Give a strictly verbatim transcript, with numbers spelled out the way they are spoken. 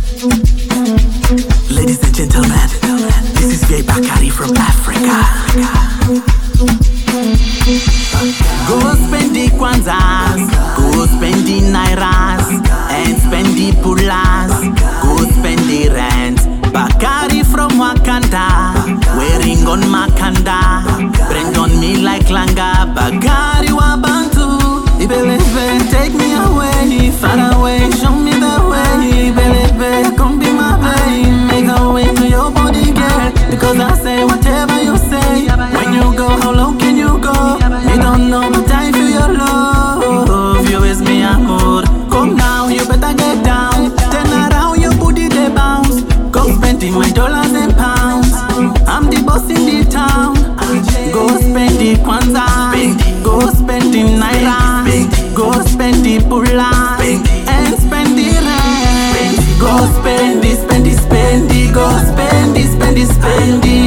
Ladies and gentlemen, this is Gay Bakari from Africa. Go spend the kwanzas, go spend the nairas, and spend the pulas, go spend the rent. Bakari from Wakanda, wearing on Makanda, brand on me like Langa. Bakari wa Bantu, Ibelebe, take me away, far away, show me the way. Ibelebe, come be my babe, make a way to your body, girl. Because I say whatever you say. When you go, how low can you go? Me don't know, but I feel your love. You is me amor. Come now, you better get down. Turn around, your booty they bounce. Go spending my dollars and pounds. I'm the boss in the town. Go spend the kwanza, go spend the naira, go spend the pula, and spend the rent. Go spend the, spend the, spend the, go spend the, spend the, spend the.